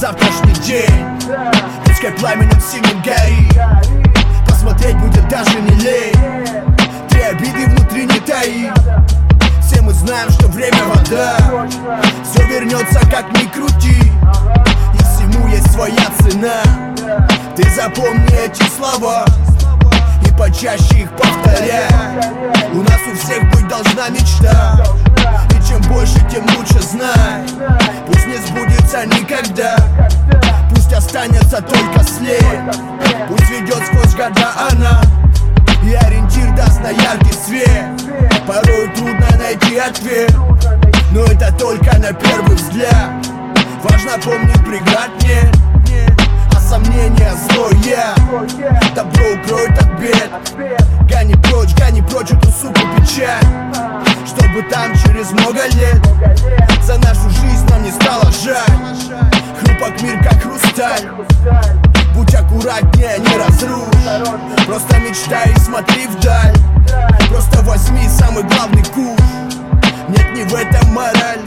завтрашний день. Пускай пламенем синим горит, посмотреть будет даже не лень. Те обиды внутри не таи. Все мы знаем, что время вода. Все вернется, как ни крути, и всему есть своя цена. Ты запомни эти слова и почаще их повторяй. У нас у всех быть должна мечта, и чем больше, тем лучше знай. Пусть не сбудется никогда, пусть останется только след. Пусть ведет сквозь года она, и ориентир даст на яркий свет. Порой трудно найти ответ, но это только на первый взгляд. Важно помнить, преград нет, а сомнения злое. Добро укроет от бед. Гони прочь эту суку печаль, чтобы там через много лет за нашу жизнь нам не стало жаль. Хрупок мир, как хрусталь. Будь аккуратнее, не разрушь. Просто мечтай и смотри вдаль. Просто возьми самый главный куш. Нет, не в этом мораль.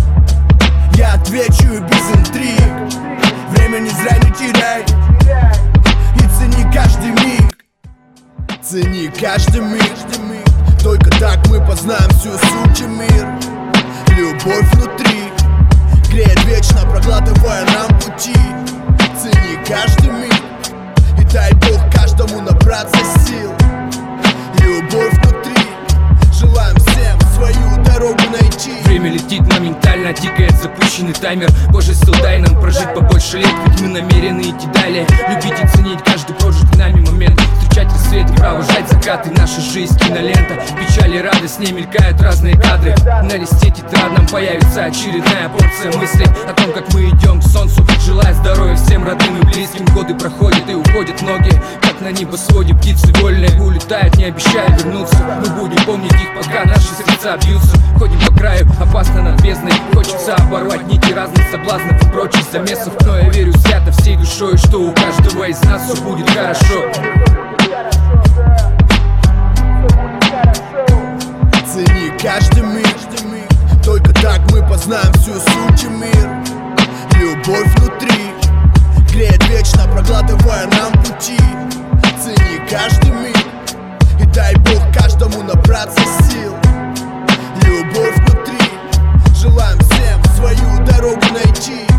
Я отвечу и без интриг. Время не зря не теряй, и цени каждый миг. Цени каждый миг. Только так мы познаем всю суть мир. Любовь внутри греет вечно, проглатывая нам пути. Цени каждый миг, и дай Бог каждому набраться сил. Любовь внутри, желаем всем свою дорогу найти. Время летит моментально, тикает запущенный таймер. Боже, still дай нам прожить побольше лет, ведь мы намерены идти далее. Любить и ценить каждый прожитый нами момент. Встречать рассвет и провожать закаты. Наша жизнь кинолента, печаль и радость, с ней мелькают разные кадры. На листе тетрадном появится очередная порция мыслей о том, как мы идем к солнцу. Желая здоровья всем родным и близким. Годы проходят и уходят многие, как на небосводе птицы вольные улетают, не обещая вернуться. Мы будем помнить их, пока наши сердца бьются. Ходим по краю, опасно над бездной. Хочется оборвать нити разных соблазнов и прочих замесов, но я верю свято всей душой, что у каждого из нас все будет хорошо. Цени каждый миг, только так мы познаем всю суть мир. Любовь внутри греет вечно, проглатывая нам пути. Цени каждый миг, и дай Бог каждому набраться сил. Любовь внутри, желаем всем свою дорогу найти.